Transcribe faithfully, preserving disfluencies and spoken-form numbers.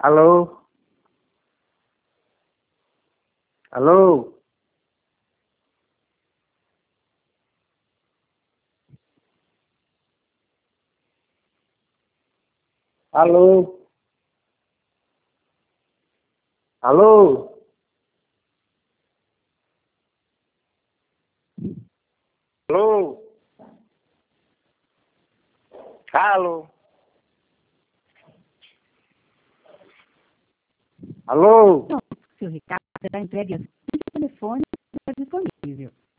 Alô? Alô? Alô? Alô? Alô? Alô? Alô? Seu Ricardo está entregue a seu telefone está disponível.